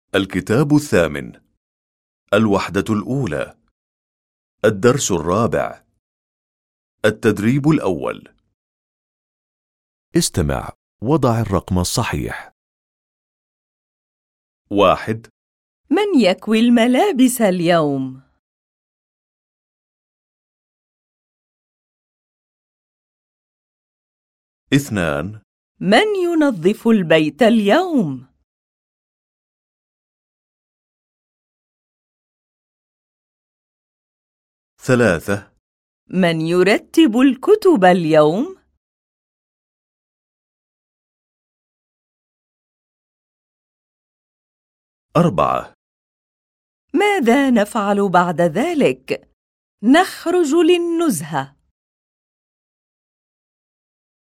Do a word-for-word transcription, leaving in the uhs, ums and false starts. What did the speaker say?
الكتاب الثامن، الوحدة الأولى، الدرس الرابع، التدريب الأول. استمع وضع الرقم الصحيح. واحد. من يكوي الملابس اليوم؟ اثنان. من ينظف البيت اليوم؟ ثلاثة. من يرتب الكتب اليوم؟ أربعة. ماذا نفعل بعد ذلك؟ نخرج للنزهة.